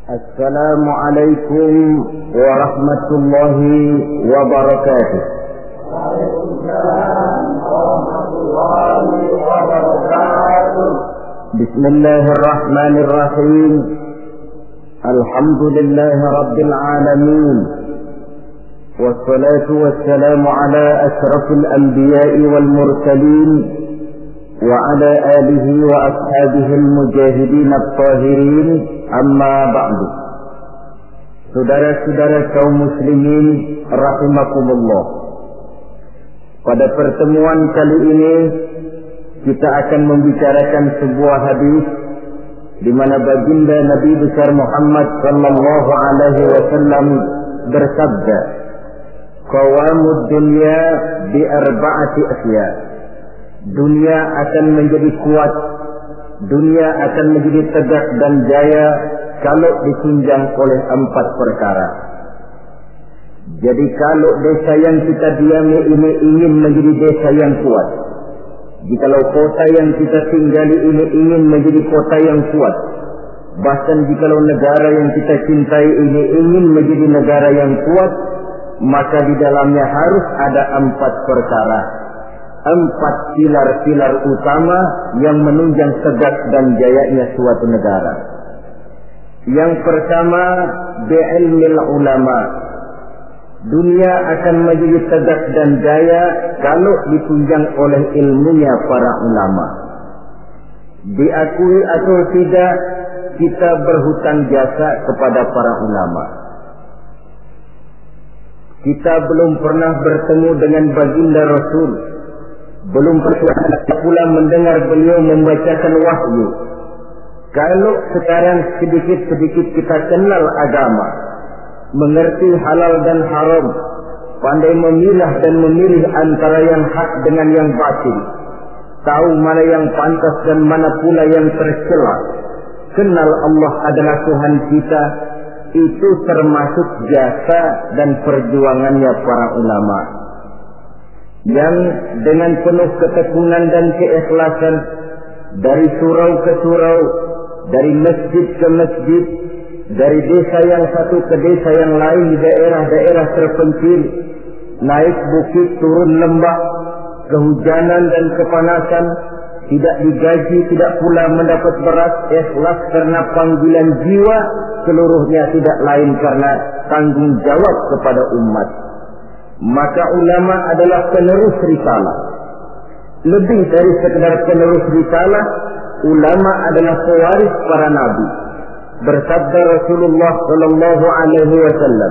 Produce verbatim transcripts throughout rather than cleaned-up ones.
Assalamualaikum warahmatullahi wabarakatuh. Bismillahirrahmanirrahim. Alhamdulillahi rabbil alamin. Wassalatu wassalamu ala asyrafil anbiya'i wal mursalin wa ala alihi wa ashabihi al-mujahidin at-tahirin. Amma ba'du. Saudara-saudara kaum muslimin rahimakumullah. Pada pertemuan kali ini kita akan membicarakan sebuah hadis di mana baginda Nabi besar Muhammad sallallahu alaihi wasallam bersabda, "Qawamud dunya bi arba'ati asya." Dunia akan menjadi kuat, dunia akan menjadi tegak dan jaya kalau ditunjang oleh empat perkara. Jadi kalau desa yang kita diami ini ingin menjadi desa yang kuat, jikalau kota yang kita tinggali ini ingin menjadi kota yang kuat, bahkan jikalau negara yang kita cintai ini ingin menjadi negara yang kuat, maka di dalamnya harus ada empat perkara, empat pilar-pilar utama yang menunjang tegak dan jayanya suatu negara. Yang pertama, bi'ilmil ulama. Dunia akan menjadi tegak dan jaya kalau ditunjang oleh ilmunya para ulama. Diakui atau tidak, kita berhutang jasa kepada para ulama. Kita belum pernah bertemu dengan baginda Rasul, belum pernah pula mendengar beliau membacakan wahyu. Kalau sekarang sedikit-sedikit kita kenal agama, mengerti halal dan haram, pandai memilah dan memilih antara yang hak dengan yang batil, tahu mana yang pantas dan mana pula yang tercela, kenal Allah adalah Tuhan kita, itu termasuk jasa dan perjuangannya para ulama yang dengan penuh ketekunan dan keikhlasan dari surau ke surau, dari masjid ke masjid, dari desa yang satu ke desa yang lain di daerah-daerah terpencil, naik bukit turun lembah, kehujanan dan kepanasan, tidak digaji, tidak pula mendapat beras, ikhlas karena panggilan jiwa, seluruhnya tidak lain karena tanggung jawab kepada umat. Maka ulama adalah penerus risalah. Lebih dari sekedar penerus risalah, ulama adalah pewaris para nabi. Bersabda Rasulullah sallallahu alaihi wasallam,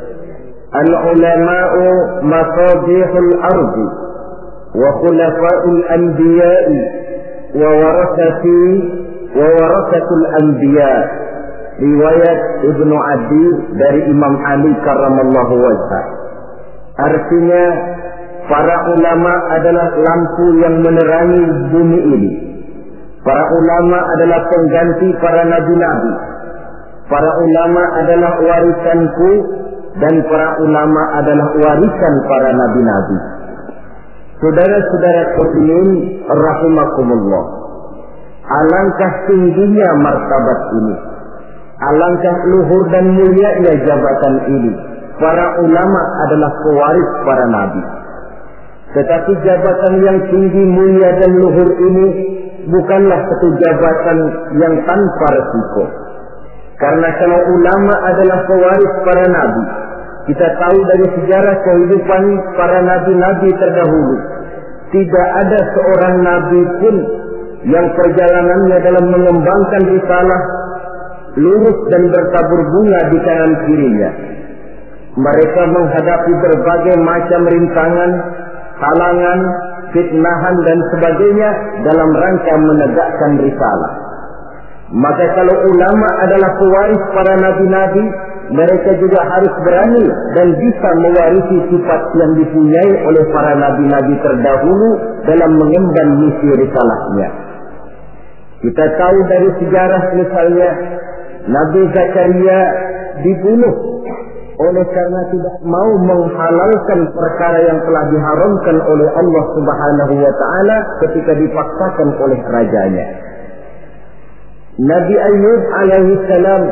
"Al-ulama'u masabihul ardi wa khulafa'ul anbiya'i wa warathati wa warathatul anbiya." Riwayat Ibnu Adi dari Imam Ali karramallahu wajhah. Artinya, para ulama adalah lampu yang menerangi bumi ini. Para ulama adalah pengganti para nabi-nabi. Para ulama adalah warisanku dan para ulama adalah warisan para nabi-nabi. Saudara-saudara muslimin rahimakumullah. Alangkah tingginya martabat ini. Alangkah luhur dan mulianya jabatan ini. Para ulama adalah pewaris para nabi. Tetapi jabatan yang tinggi, mulia dan luhur ini bukanlah satu jabatan yang tanpa resiko. Karena kalau ulama adalah pewaris para nabi, kita tahu dari sejarah kehidupan para nabi-nabi terdahulu, tidak ada seorang nabi pun yang perjalanannya dalam mengembangkan risalah lurus dan bertabur bunga di kanan kirinya. Mereka menghadapi berbagai macam rintangan, halangan, fitnahan dan sebagainya dalam rangka menegakkan risalah. Maka kalau ulama adalah pewaris para nabi-nabi, mereka juga harus berani dan bisa mewarisi sifat yang dipunyai oleh para nabi-nabi terdahulu dalam mengemban misi risalahnya. Kita tahu dari sejarah misalnya, Nabi Zakaria dibunuh oleh karena tidak mau menghalalkan perkara yang telah diharamkan oleh Allah Subhanahu wa taala ketika dipaksakan oleh rajanya. Nabi Ayub alaihi salam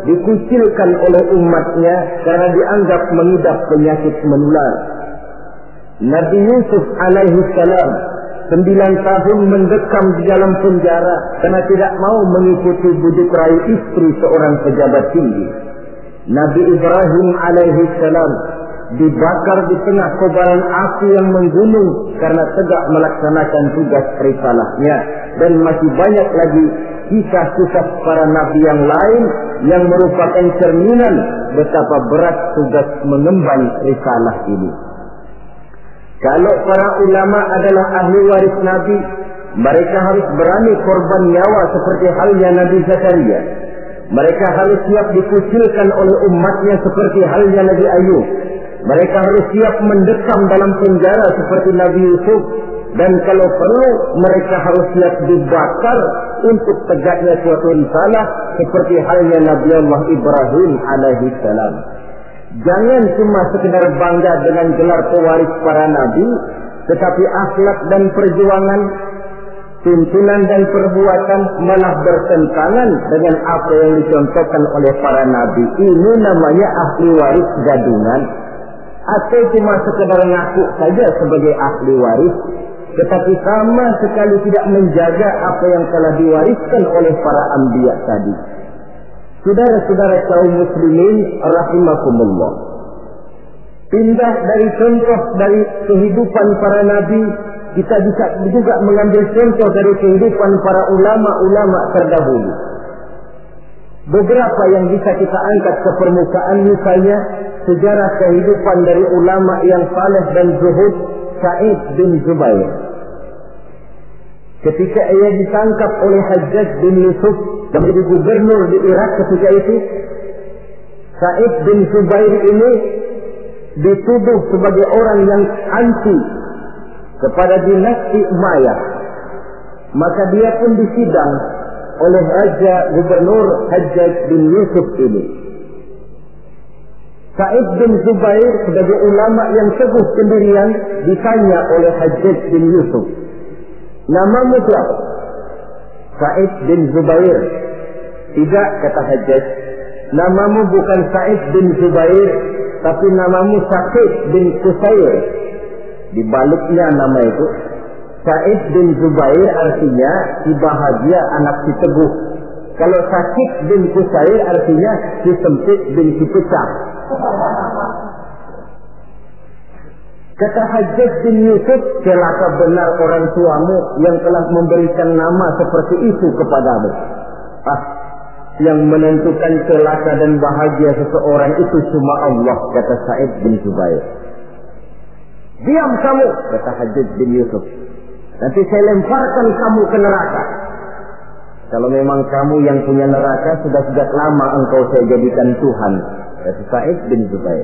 dikucilkan oleh umatnya karena dianggap mengidap penyakit menular. Nabi Yusuf alaihi salam sembilan tahun mendekam di dalam penjara karena tidak mau mengikuti bujuk rayu istri seorang pejabat tinggi. Nabi Ibrahim alaihi salam dibakar di tengah kobaran api yang menggunung karena tegak melaksanakan tugas risalahnya. Dan masih banyak lagi kisah-kisah para nabi yang lain yang merupakan cerminan betapa berat tugas mengemban risalah ini. Kalau para ulama adalah ahli waris Nabi, mereka harus berani korban nyawa seperti halnya Nabi Zakaria. Mereka harus siap dikucilkan oleh umatnya seperti halnya Nabi Ayub. Mereka harus siap mendekam dalam penjara seperti Nabi Yusuf. Dan kalau perlu, mereka harus siap dibakar untuk tegaknya suatu risalah seperti halnya Nabi Allah Ibrahim alaihi salam. Jangan cuma sekedar bangga dengan gelar pewaris para nabi, tetapi akhlak dan perjuangan, tuntunan dan perbuatan malah bertentangan dengan apa yang dicontohkan oleh para nabi. Ini namanya ahli waris gadungan. Atau cuma sekedar ngaku saja sebagai ahli waris, tetapi sama sekali tidak menjaga apa yang telah diwariskan oleh para anbiya tadi. Saudara-saudara kaum muslimin rahimakumullah, pindah dari contoh dari kehidupan para nabi, kita bisa juga mengambil contoh dari kehidupan para ulama-ulama terdahulu. Beberapa yang bisa kita angkat ke permukaan, misalnya sejarah kehidupan dari ulama yang saleh dan zuhud, Sa'id bin Zubair. Ketika ia ditangkap oleh Hajjaj bin Yusuf dan menjadi gubernur di Irak ketika itu, Sa'id bin Zubair ini dituduh sebagai orang yang anti kepada dinasti Umayyah. Maka dia pun disidang oleh Raja Gubernur Hajjaj bin Yusuf ini. Sa'id bin Zubair sebagai ulama yang teguh pendirian ditanya oleh Hajjaj bin Yusuf, namamu siapa? Sa'id bin Zubair. Tidak, kata Hajjaj, namamu bukan Sa'id bin Zubair, tapi namamu Sa'id bin Qusair. Di baliknya nama itu, Sa'id bin Zubair artinya si bahagia, anak si teguh. Kalau Sa'id bin Qusair artinya si sempit bin si pecah. Kata Hajjaj bin Yusuf, celaka benar orang tuamu yang telah memberikan nama seperti itu kepadamu. Ah, yang menentukan celaka dan bahagia seseorang itu cuma Allah, kata Sa'id bin Zubair. Diam kamu, kata Hajjaj bin Yusuf. Nanti saya lemparkan kamu ke neraka. Kalau memang kamu yang punya neraka, sudah sejak lama engkau saya jadikan Tuhan, kata Sa'id bin Zubair.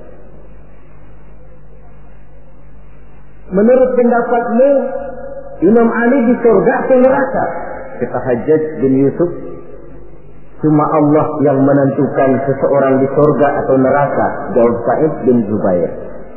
Menurut pendapatmu, Imam Ali di surga atau neraka? Kata Hajjaj bin Yusuf, cuma Allah yang menentukan seseorang di surga atau neraka, jawab Sa'id bin Zubair.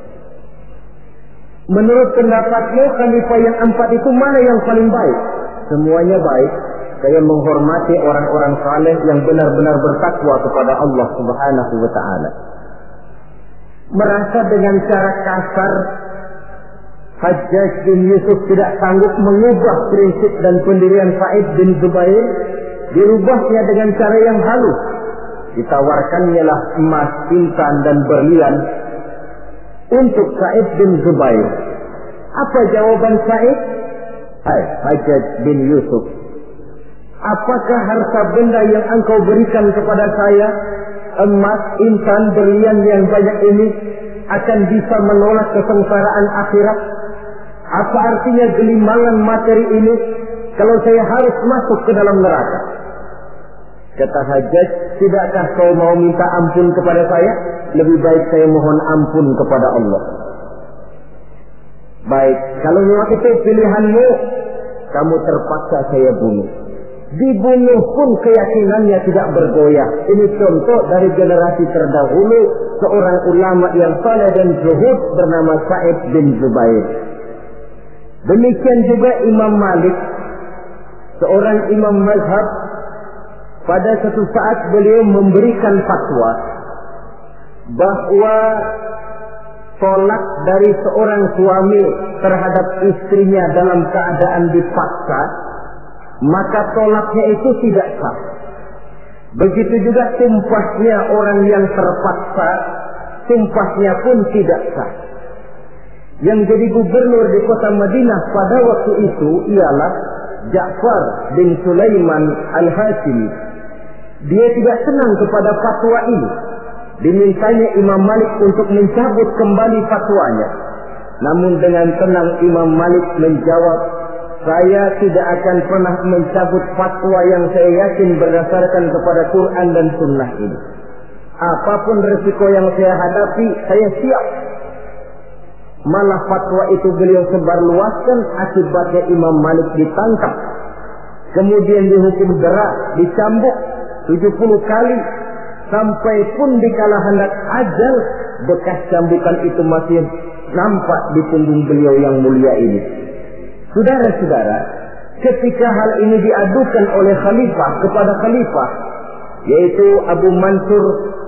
Menurut pendapatmu, khalifah yang empat itu mana yang paling baik? Semuanya baik. Saya menghormati orang-orang saleh yang benar-benar bertakwa kepada Allah Subhanahu wa ta'ala. Merasa dengan cara kasar, Hajjaj bin Yusuf tidak sanggup mengubah prinsip dan pendirian Sa'id bin Zubair, dirubahnya dengan cara yang halus. Ditawarkannya lah emas, intan dan berlian untuk Sa'id bin Zubair. Apa jawaban Sa'id? Hai Hajjaj bin Yusuf, apakah harta benda yang engkau berikan kepada saya, emas, intan, berlian yang banyak ini, akan bisa menolak kesengsaraan akhirat? Apa artinya gelimangan materi ini kalau saya harus masuk ke dalam neraka? Kata Hajjaj, tidakkah kau mau minta ampun kepada saya? Lebih baik saya mohon ampun kepada Allah. Baik, kalau memang itu pilihanmu, kamu terpaksa saya bunuh. Dibunuh pun keyakinannya tidak bergoyah. Ini contoh dari generasi terdahulu, seorang ulama yang saleh dan zuhud bernama Sa'id bin Zubair. Demikian juga Imam Malik, seorang imam mazhab pada suatu saat beliau memberikan fatwa bahwa tolak dari seorang suami terhadap istrinya dalam keadaan dipaksa, maka tolaknya itu tidak sah. Begitu juga sumpahnya orang yang terpaksa, sumpahnya pun tidak sah. Yang jadi gubernur di kota Madinah pada waktu itu ialah Ja'far bin Sulaiman Al-Hashimi. Dia tidak senang kepada fatwa ini. Dimintanya Imam Malik untuk mencabut kembali fatwanya. Namun dengan tenang Imam Malik menjawab, saya tidak akan pernah mencabut fatwa yang saya yakin berdasarkan kepada Quran dan Sunnah ini. Apapun resiko yang saya hadapi, saya siap. Malah fatwa itu beliau sebarluaskan, akibatnya Imam Malik ditangkap. Kemudian dihukum berat, dicambuk tujuh puluh kali. Sampai pun dikala hendak ajal, bekas cambukan itu masih nampak di punggung beliau yang mulia ini. Saudara-saudara, ketika hal ini diadukan oleh khalifah kepada khalifah, yaitu Abu Mansur,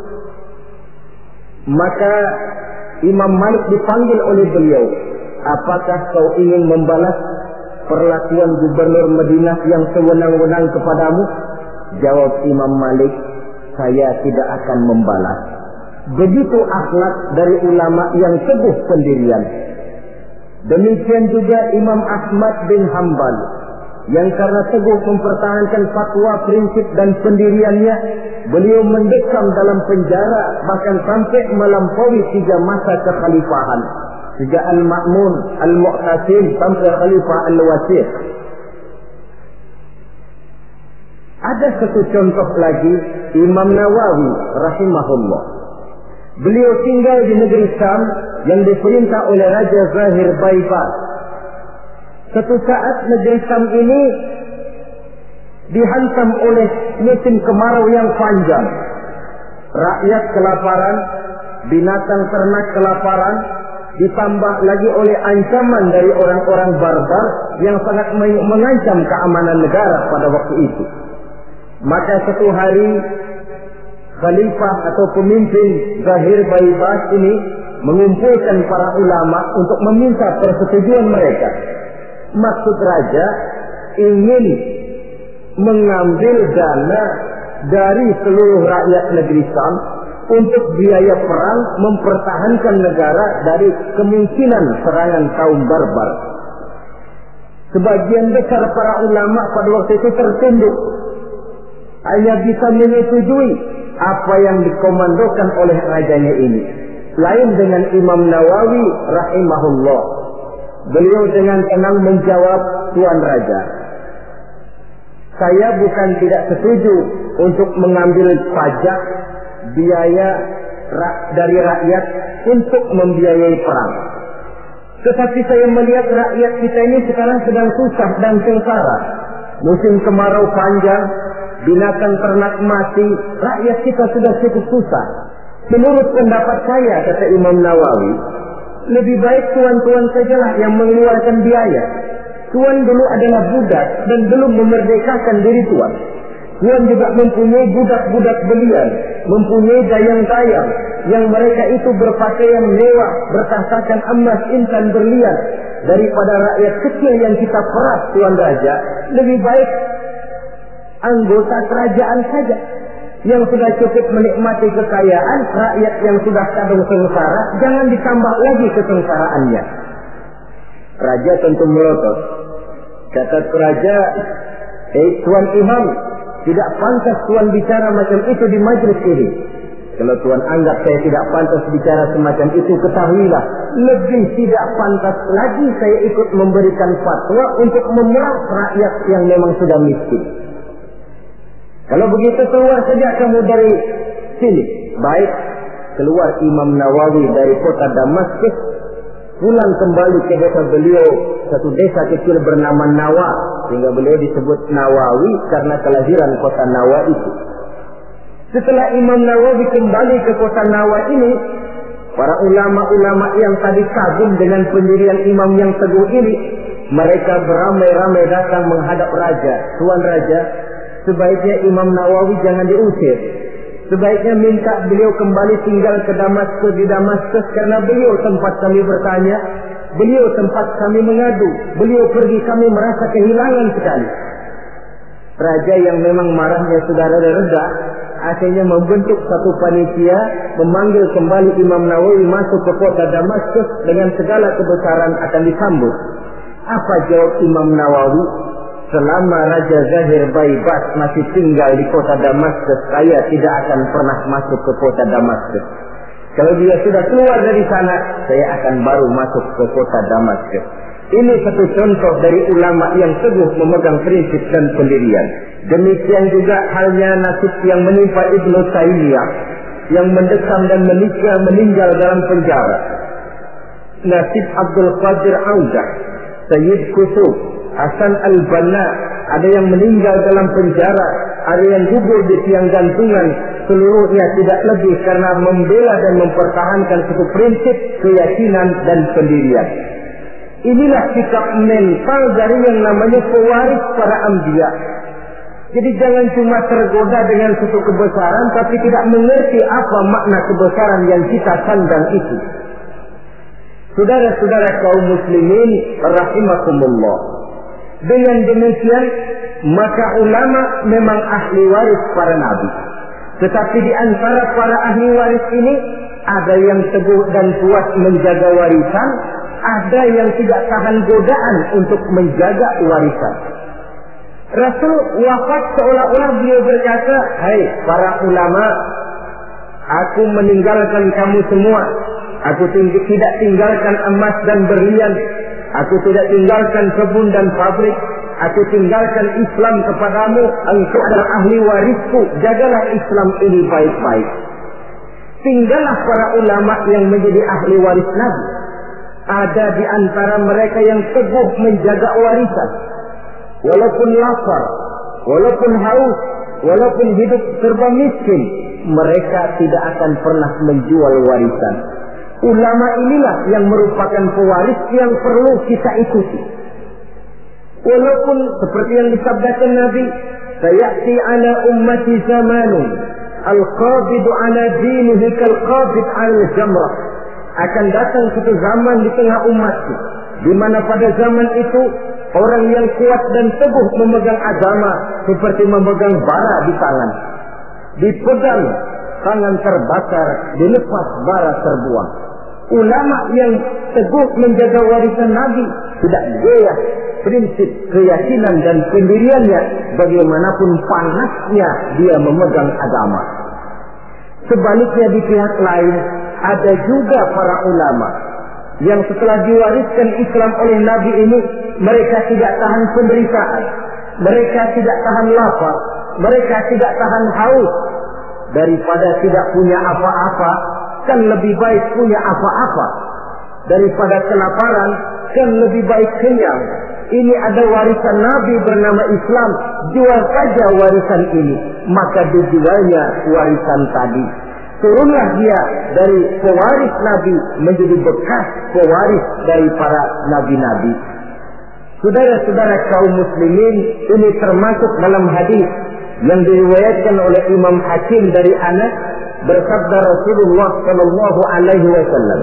maka Imam Malik dipanggil oleh beliau. Apakah kau ingin membalas perlakuan gubernur Madinah yang sewenang-wenang kepadamu? Jawab Imam Malik, saya tidak akan membalas. Begitu akhlak dari ulama yang teguh pendirian. Demikian juga Imam Ahmad bin Hanbal, yang karena teguh mempertahankan fatwa, prinsip dan pendiriannya, beliau mendekam dalam penjara bahkan sampai melampaui tiga masa kekhalifahan, sejak Al-Ma'mun, Al-Mu'tasim sampai Khalifah Al-Wasiq. Ada satu contoh lagi, Imam Nawawi rahimahullah. Beliau tinggal di negeri Syam yang diperintah oleh Raja Zahir Baibas. Suatu saat negeri Syam ini dihantam oleh musim kemarau yang panjang. Rakyat kelaparan, binatang ternak kelaparan, ditambah lagi oleh ancaman dari orang-orang barbar yang sangat mengancam keamanan negara pada waktu itu. Maka satu hari khalifah atau pemimpin Zahir Baibas ini mengumpulkan para ulama untuk meminta persetujuan mereka. Maksud raja ingin mengambil dana dari seluruh rakyat negeri Syam untuk biaya perang mempertahankan negara dari kemungkinan serangan kaum barbar. Sebagian besar para ulama pada waktu itu tertunduk, hanya bisa menyetujui apa yang dikomandokan oleh rajanya ini. Lain dengan Imam Nawawi rahimahullah. Beliau dengan tenang menjawab, Tuan Raja, saya bukan tidak setuju untuk mengambil pajak biaya dari rakyat untuk membiayai perang. Tetapi saya melihat rakyat kita ini sekarang sedang susah dan sengsara. Musim kemarau panjang, binatang ternak mati, rakyat kita sudah cukup susah. Menurut pendapat saya, kata Imam Nawawi, lebih baik tuan-tuan sajalah yang mengeluarkan biaya. Tuan dulu adalah budak dan belum memerdekakan diri tuan. Tuan juga mempunyai budak-budak belian, mempunyai dayang-dayang yang mereka itu berpakaian mewah, bertasakan emas, intan, berlian. Daripada rakyat kecil yang kita peras, Tuan Raja, lebih baik anggota kerajaan saja yang sudah cukup menikmati kekayaan. Rakyat yang sudah kadung sengsara, jangan ditambah lagi kesengsaraannya. Raja tentu melotot. Kata raja, eh Tuan Imam, tidak pantas Tuan bicara macam itu di majelis ini. Kalau Tuan anggap saya tidak pantas bicara semacam itu, ketahuilah, lebih tidak pantas lagi saya ikut memberikan fatwa untuk memeras rakyat yang memang sudah miskin. Kalau begitu keluar saja kamu dari sini. Baik, keluar Imam Nawawi dari kota Damaskus, pulang kembali ke desa beliau, satu desa kecil bernama Nawa, sehingga beliau disebut Nawawi karena kelahiran kota Nawa itu. Setelah Imam Nawawi kembali ke kota Nawa ini, para ulama-ulama yang tadi kagum dengan pendirian imam yang teguh ini, mereka beramai-ramai datang menghadap raja. Tuan Raja, sebaiknya Imam Nawawi jangan diusir. Sebaiknya minta beliau kembali tinggal ke Damaskus di Damaskus, karena beliau tempat kami bertanya, beliau tempat kami mengadu, beliau pergi kami merasa kehilangan sekali. Raja yang memang marahnya sudah reda-reda, akhirnya membentuk satu panitia, memanggil kembali Imam Nawawi masuk ke kota Damaskus dengan segala kebesaran akan disambut. Apa jawab Imam Nawawi? Selama Raja Zahir Baibas masih tinggal di kota Damaskus, saya tidak akan pernah masuk ke kota Damaskus. Kalau dia sudah keluar dari sana, saya akan baru masuk ke kota Damaskus. Ini satu contoh dari ulama yang teguh memegang prinsip dan pendirian. Demikian juga halnya nasib yang menimpa Ibnu Taimiyah, yang mendekam dan menikah meninggal dalam penjara. Nasib Abdul Qadir Audah, Sayyid Qutb, Hasan Al-Banna, ada yang meninggal dalam penjara, ada yang gugur di tiang gantungan. Seluruhnya tidak lebih karena membela dan mempertahankan satu prinsip, keyakinan dan pendirian. Inilah sikap mental dari yang namanya pewaris para anbiya. Jadi jangan cuma tergoda dengan satu kebesaran tapi tidak mengerti apa makna kebesaran yang kita sandang itu. Saudara-saudara kaum muslimin rahimakumullah. Dengan demikian, maka ulama memang ahli waris para nabi. Tetapi di antara para ahli waris ini, ada yang teguh dan kuat menjaga warisan, ada yang tidak tahan godaan untuk menjaga warisan. Rasul wafat seolah-olah beliau berkata, hai para ulama, aku meninggalkan kamu semua. Aku ting- tidak tinggalkan emas dan berlian. Aku tidak tinggalkan kebun dan pabrik. Aku tinggalkan Islam kepadamu. Engkau adalah ahli warisku. Jagalah Islam ini baik-baik. Tinggallah para ulama yang menjadi ahli waris Nabi. Ada di antara mereka yang teguh menjaga warisan. Walaupun lapar, walaupun haus, walaupun hidup serba miskin, mereka tidak akan pernah menjual warisan. Ulama inilah yang merupakan pewaris yang perlu kita ikuti. Walaupun seperti yang disabdakan Nabi, sayati ala ummati zamanun al-qabidu ala dinihi kal-qabid ala jamrah. Akan datang satu zaman di tengah umatku, di mana pada zaman itu orang yang kuat dan teguh memegang agama seperti memegang bara di tangan. Dipegang, tangan terbakar, dilepas bara terbuang. Ulama yang teguh menjaga warisan Nabi tidak goyah prinsip keyakinan dan pendiriannya bagaimanapun panasnya dia memegang agama. Sebaliknya di pihak lain ada juga para ulama yang setelah diwariskan Islam oleh Nabi ini, mereka tidak tahan penderitaan, mereka tidak tahan lapar, mereka tidak tahan haus. Daripada tidak punya apa-apa, kan lebih baik punya apa-apa. Daripada kelaparan, kan lebih baik kenyang. Ini ada warisan Nabi bernama Islam, jual saja warisan ini. Maka dijualnya warisan tadi. Turunlah dia dari pewaris Nabi menjadi bekas pewaris dari para nabi-nabi. Saudara-saudara kaum muslimin, ini termasuk dalam hadis yang diriwayatkan oleh Imam Hakim dari Anas, bersabda Rasulullah sallallahu alaihi wasallam,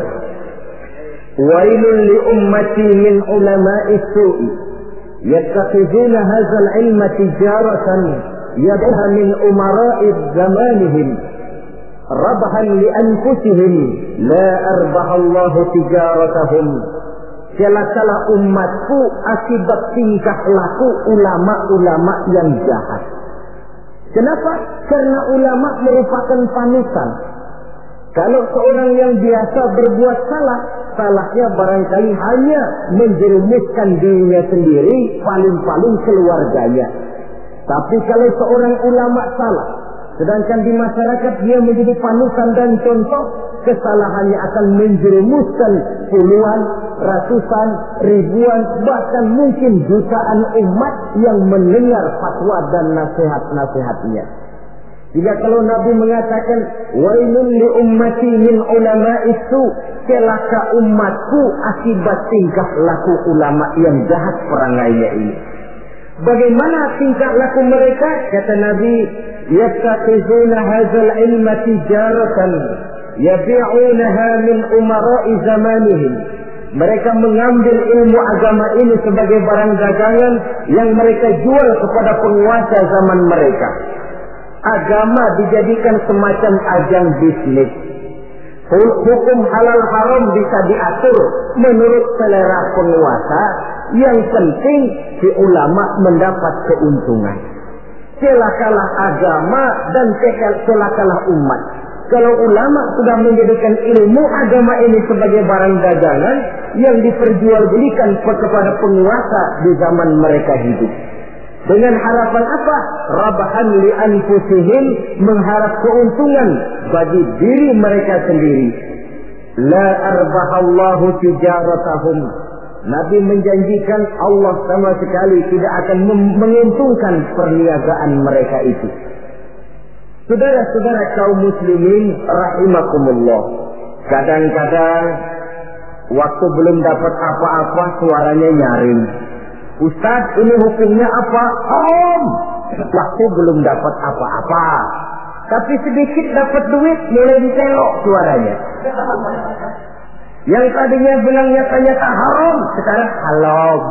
"Wailun li ummati min ulama'is su'i yattakhiduna hadzal ilma tijaratan yadha min umara'i zamanihim rabhan li anfusihim la arbahallahu tijaratahum." Celakalah umatku akibat tingkah laku ulama-ulama yang jahat. Kenapa? Karena ulama merupakan panutan. Kalau seorang yang biasa berbuat salah, salahnya barangkali hanya menjerumuskan dirinya sendiri, paling-paling keluarganya. Tapi kalau seorang ulama salah, sedangkan di masyarakat dia menjadi panutan dan contoh, kesalahannya akan menjerumuskan puluhan, ratusan, ribuan, bahkan mungkin jutaan umat yang mendengar fatwa dan nasihat-nasihatnya. Jika kalau Nabi mengatakan wailun li ummati min ulama'is su, celaka umatku akibat tingkah laku ulama yang jahat perangainya ini. Bagaimana tingkah laku mereka? Kata Nabi, yattaqizuna hadzal ilma tijaratan yabi'unaha min umara'i zamanihim. Mereka mengambil ilmu agama ini sebagai barang dagangan yang mereka jual kepada penguasa zaman mereka. Agama dijadikan semacam ajang bisnis. Hukum halal haram bisa diatur menurut selera penguasa. Yang penting si ulama mendapat keuntungan. Celakalah agama dan celakalah umat. Kalau ulama sudah menjadikan ilmu agama ini sebagai barang dagangan yang diperjualbelikan kepada penguasa di zaman mereka hidup. Dengan harapan apa? Rabahan li anfusihim, mengharap keuntungan bagi diri mereka sendiri. La arbahallahu tijaratahum. Nabi menjanjikan Allah sama sekali tidak akan menguntungkan perniagaan mereka itu. Saudara-saudara kaum muslimin rahimakumullah. Kadang-kadang waktu belum dapat apa-apa suaranya nyaring. Ustaz, ini hukumnya apa? Om. Waktu belum dapat apa-apa. Tapi sedikit dapat duit mulai ditelok suaranya. Yang tadinya bilang nyata-nyata haram, sekarang halal.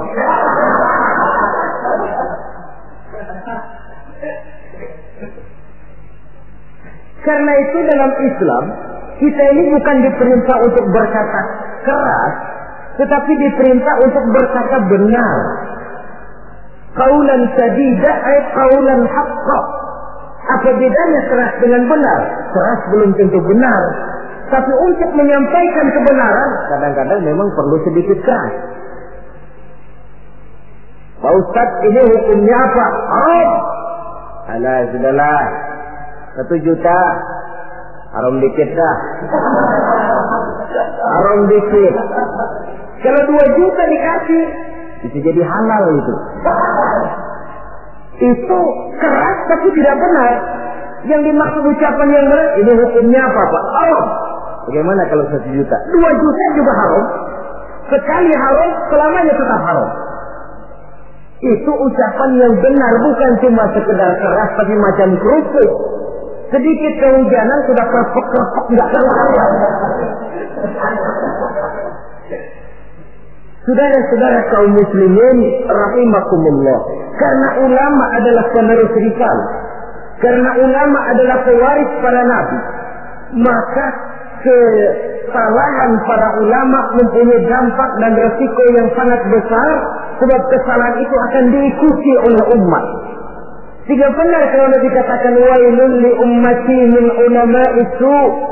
Karena itu dalam Islam, kita ini bukan diperintah untuk berkata keras, tetapi diperintah untuk berkata benar. Qaulan sadida ay qaulan haqqa. Apa bedanya keras dengan benar? Keras belum tentu benar. Tapi untuk menyampaikan kebenaran, kadang-kadang memang perlu sedikit keras. Pak Ustaz, ini hukumnya apa? Haram. Alah, sudahlah. Satu juta. Haram dikit dah. Haram dikit. Kalau dua juta dikasih, bisa jadi halal itu. Itu keras tapi tidak benar. Yang dimaksud ucapan yang benar, ini hukumnya apa Pak? Haram. Bagaimana kalau satu juta? Dua juta juga haram. Sekali haram, selamanya tetap haram. Itu ucapan yang benar, bukan cuma sekedar keras, tapi macam kerupuk. Sedikit kehujanan sudah kerpek-kerpek, nggak keluar. Saudara-saudara kaum muslimin rahimakumullah. Karena ulama adalah penerus risalah. Karena ulama adalah pewaris para nabi. Maka kesalahan para ulama mempunyai dampak dan resiko yang sangat besar, sebab kesalahan itu akan diikuti oleh umat. Sehingga benar kalau dikatakan wailul li ummati min ulama'i su,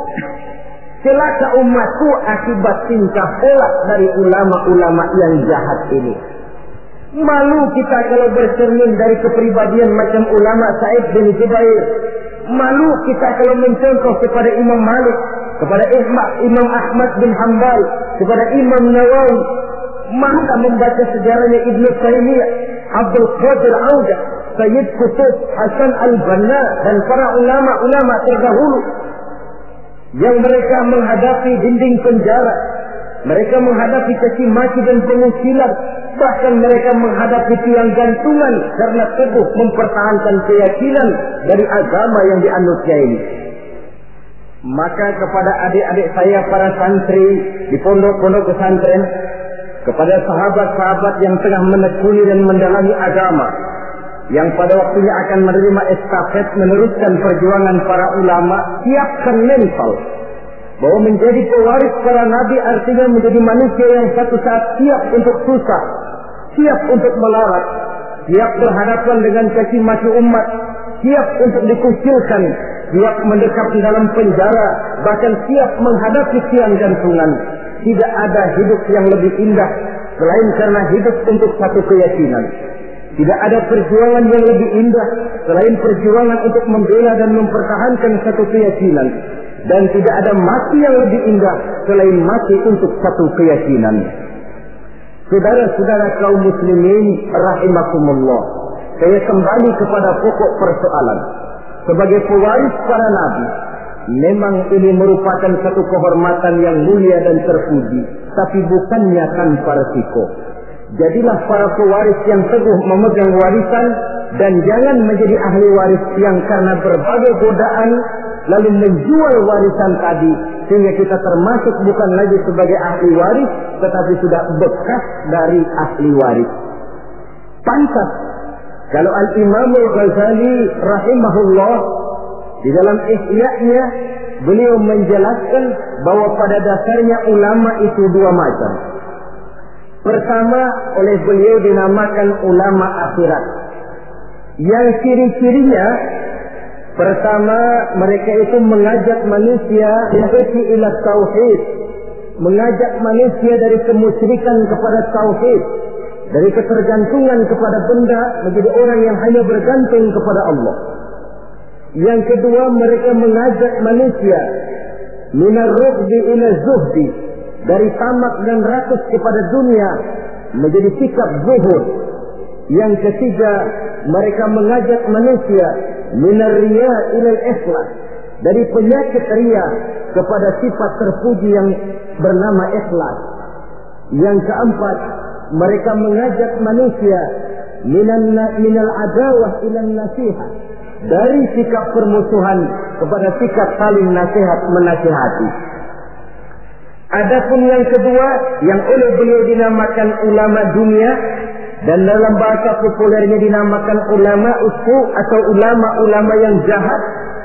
celaka umatku akibat tingkah pola dari ulama-ulama yang jahat ini. Malu kita kalau bercermin dari kepribadian macam ulama Sa'id bin Jubair. Malu kita kalau mencontoh kepada Imam Malik, kepada Imam Ahmad bin Hanbal, kepada Imam Nawawi. Maka membaca sejarahnya Ibnu Taimiyah, Abdul Qadir Audah, Sayyid Qutb, Hasan al-Banna dan para ulama-ulama terdahulu yang mereka menghadapi dinding penjara, mereka menghadapi caci maki dan pengusilan, bahkan mereka menghadapi tiang gantungan karena teguh mempertahankan keyakinan dari agama yang dianutnya ini. Maka kepada adik-adik saya para santri di pondok-pondok pesantren, kepada sahabat-sahabat yang tengah menekuni dan mendalami agama, yang pada waktunya akan menerima estafet meneruskan perjuangan para ulama, siapkan mental bahwa menjadi pewaris para nabi artinya menjadi manusia yang satu saat siap untuk susah, siap untuk melarat, siap berhadapan dengan caci maki umat, siap untuk dikucilkan, siap mendekap di dalam penjara, bahkan siap menghadapi tiang gantungan. Tidak ada hidup yang lebih indah selain karena hidup untuk satu keyakinan. Tidak ada perjuangan yang lebih indah selain perjuangan untuk membela dan mempertahankan satu keyakinan. Dan tidak ada mati yang lebih indah selain mati untuk satu keyakinan. Saudara-saudara kaum muslimin rahimakumullah, saya kembali kepada pokok persoalan. Sebagai pewaris para nabi, memang ini merupakan satu kehormatan yang mulia dan terpuji, tapi bukannya tanpa resiko. Jadilah para pewaris yang teguh memegang warisan dan jangan menjadi ahli waris yang karena berbagai godaan lalu menjual warisan tadi sehingga kita termasuk bukan lagi sebagai ahli waris tetapi sudah bekas dari ahli waris. Pantas kalau Al-Imam Al-Ghazali rahimahullah di dalam Ihya-nya beliau menjelaskan bahwa pada dasarnya ulama itu dua macam. Pertama, oleh beliau dinamakan ulama akhirat. Yang ciri-cirinya, pertama, mereka itu mengajak manusia yaitu ila tauhid, mengajak manusia dari kemusyrikan kepada tauhid, dari ketergantungan kepada benda menjadi orang yang hanya bergantung kepada Allah. Yang kedua, mereka mengajak manusia minar rughbi ila zuhdi, dari tamak dan rakus kepada dunia menjadi sikap zuhud. Yang ketiga, mereka mengajak manusia minar riya ila ikhlas, dari penyakit riya kepada sifat terpuji yang bernama ikhlas. Yang keempat, mereka mengajak manusia minan minal adawah ila nasihat, dari sikap permusuhan kepada sikap saling nasihat menasihati. Adapun yang kedua yang oleh beliau dinamakan ulama dunia dan dalam bahasa populernya dinamakan ulama usu atau ulama-ulama yang jahat,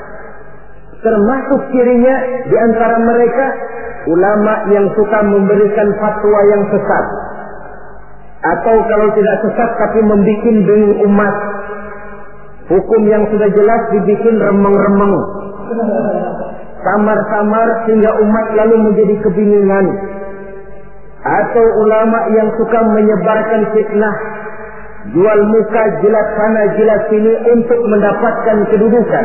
termasuk cirinya di antara mereka ulama yang suka memberikan fatwa yang sesat, atau kalau tidak sesat tapi membuat bingung umat. Hukum yang sudah jelas dibikin remeng-remeng, samar-samar sehingga umat lalu menjadi kebingungan. Atau ulama yang suka menyebarkan fitnah, jual muka jilat sana jilat sini untuk mendapatkan kedudukan.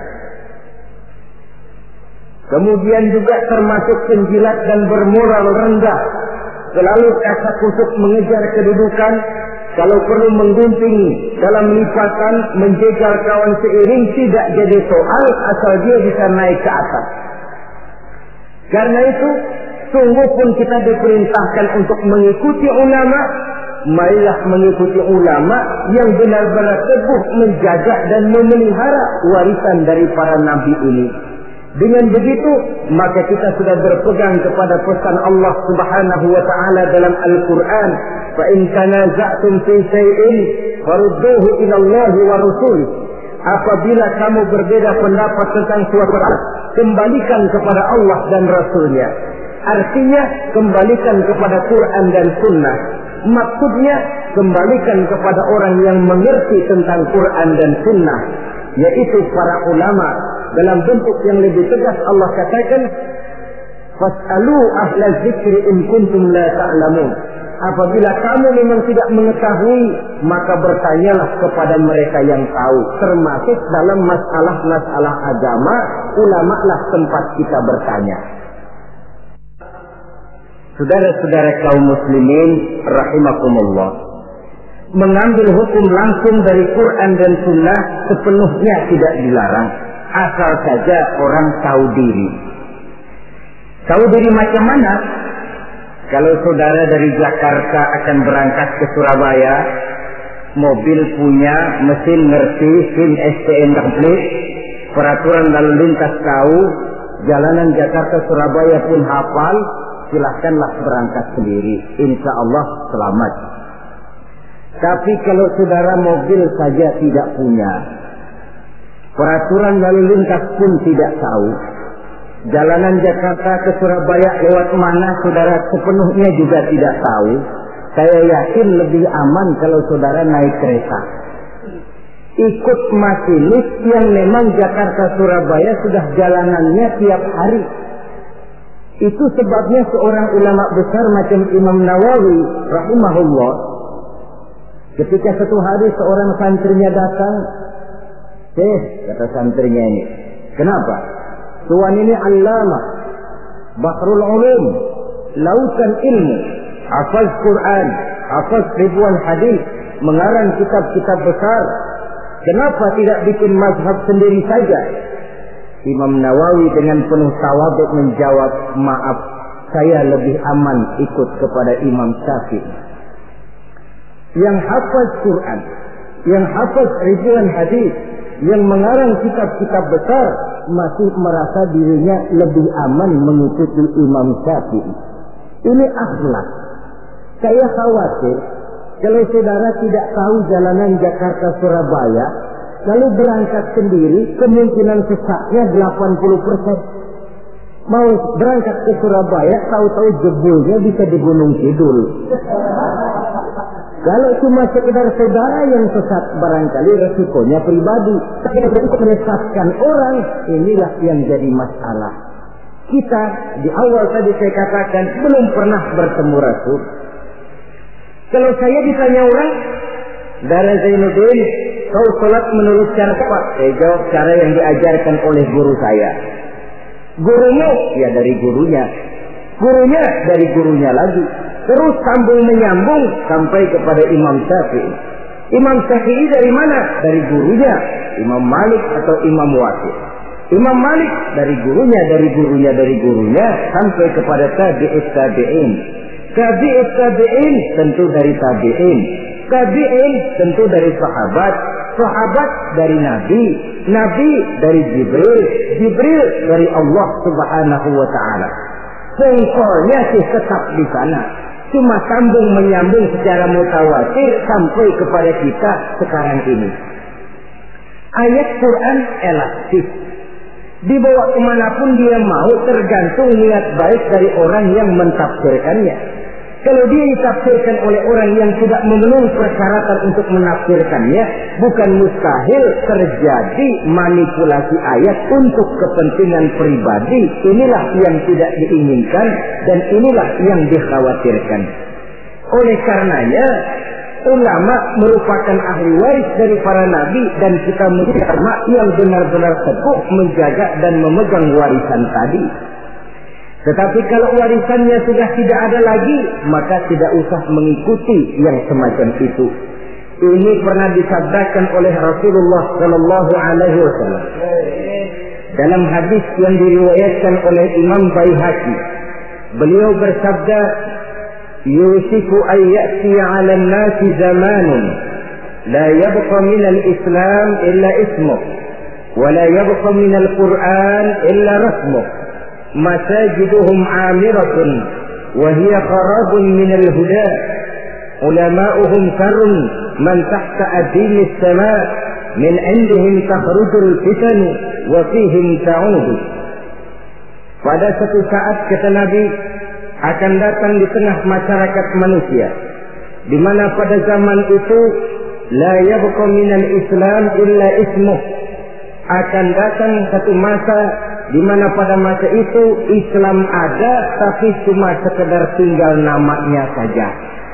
Kemudian juga termasuk penjilat dan bermoral rendah, selalu kasak kusuk mengejar kedudukan. Kalau perlu menggunting dalam lipatan, menjegal kawan seiring, tidak jadi soal asal dia bisa naik ke atas. Karena itu, sungguh pun kita diperintahkan untuk mengikuti ulama. Marilah mengikuti ulama yang benar-benar teguh menjaga dan memelihara warisan dari para nabi ini. Dengan begitu, maka kita sudah berpegang kepada pesan Allah Subhanahu wa taala dalam Al-Qur'an, "Fa in tanaza'tum fi shay'in farudduhu ila Allah wa rasul." Apabila kamu berbeda pendapat tentang suatu perkara, kembalikan kepada Allah dan Rasulnya. Artinya, kembalikan kepada Quran dan Sunnah. Maksudnya, kembalikan kepada orang yang mengerti tentang Quran dan Sunnah, yaitu para ulama. Dalam bentuk yang lebih tegas Allah katakan, "Fas'alu ahla dzikri in kuntum la ta'lamun." Apabila kamu memang tidak mengetahui, maka bertanyalah kepada mereka yang tahu. Termasuk dalam masalah-masalah agama, ulama-lah tempat kita bertanya. Saudara-saudara kaum muslimin rahimakumullah, mengambil hukum langsung dari Quran dan Sunnah sepenuhnya tidak dilarang, asal saja orang tahu diri. Tahu diri macam mana? Kalau saudara dari Jakarta akan berangkat ke Surabaya, mobil punya, mesin ngerti, SIM S T N komplit, peraturan lalu lintas tahu, jalanan Jakarta Surabaya pun hafal, silahkanlah berangkat sendiri, insya Allah selamat. Tapi kalau saudara mobil saja tidak punya, peraturan lalu lintas pun tidak tahu, jalanan Jakarta ke Surabaya lewat mana saudara sepenuhnya juga tidak tahu, saya yakin lebih aman kalau saudara naik kereta. Ikut masinis yang memang Jakarta Surabaya sudah jalanannya tiap hari. Itu sebabnya seorang ulama besar macam Imam Nawawi rahimahullah, ketika satu hari seorang santrinya datang, "Eh," kata santrinya ini, "kenapa? Tuan ini allamah, bahrul ulum, lautan ilmu, hafaz Quran, hafaz ribuan hadis, mengarang kitab-kitab besar. Kenapa tidak bikin mazhab sendiri saja?" Imam Nawawi dengan penuh tawadhu menjawab, "Maaf, saya lebih aman ikut kepada Imam Syafi'i." yang hafaz Quran, yang hafaz ribuan hadis, yang mengarang kitab-kitab besar, masih merasa dirinya lebih aman mengikuti Imam Syafi'i. Ini akhlak. Saya khawatir kalau saudara tidak tahu jalanan Jakarta Surabaya, lalu berangkat sendiri, kemungkinan sesaknya delapan puluh persen. Mau berangkat ke Surabaya, tahu-tahu jebulnya bisa di Gunung Kidul. Kalau cuma sekedar saudara yang sesat, barangkali resikonya pribadi. Tapi untuk menyesatkan orang, inilah yang jadi masalah. Kita di awal tadi saya katakan belum pernah bertemu Rasul. Kalau saya ditanya orang, Dara Zainuddin, kau sholat menurut cara apa? Saya jawab cara yang diajarkan oleh guru saya. Gurunya, ya dari gurunya. Gurunya dari gurunya lagi. Terus sambung menyambung sampai kepada Imam Syafi'i. Imam Syafi'i dari mana? Dari gurunya. Imam Malik atau Imam Waqi'. Imam Malik dari gurunya, dari gurunya, dari gurunya sampai kepada tabi'ut tabi'in. Tabi'ut tabi'in tentu dari tabi'in. Tabi'in tentu dari sahabat. Sahabat dari Nabi. Nabi dari Jibril. Jibril dari Allah Subhanahu wa ta'ala. Pengkolnya sih tetap di sana. Cuma sambung menyambung secara mutawatir sampai kepada kita sekarang ini. Ayat Quran elastis. Dibawa kemanapun dia mau, tergantung niat baik dari orang yang mentafsirkannya. Kalau dia ditafsirkan oleh orang yang tidak memenuhi persyaratan untuk menafsirkannya, bukan mustahil terjadi manipulasi ayat untuk kepentingan pribadi. Inilah yang tidak diinginkan dan inilah yang dikhawatirkan. Oleh karenanya, ulama merupakan ahli waris dari para nabi dan kita menjadi ulama yang benar-benar teguh menjaga dan memegang warisan tadi. Tetapi kalau warisannya sudah tidak ada lagi, maka tidak usah mengikuti yang semacam itu. Ini pernah disabdakan oleh Rasulullah Sallallahu Alaihi Wasallam dalam hadis yang diriwayatkan oleh Imam Baihaqi. Beliau bersabda, "Yusifu an ya'ti 'ala an-nasi zamanun la yabqa min al-Islam illa ismuh, wa la yabqa min al-Qur'an illa rasmuh. Masajiduhum 'amiratun wa hiya qarabun min al-huda. Ulama'uhum sarun man tahta adini as-sama' min 'indihim takhrujul fitan wa fihim ta'udu." Pada satu saat kata Nabi, akan datang di tengah masyarakat manusia, di mana pada zaman itu la yabqa minal Islam illa ismuh. Akan datang satu masa di mana pada masa itu Islam ada tapi cuma sekedar tinggal namanya saja.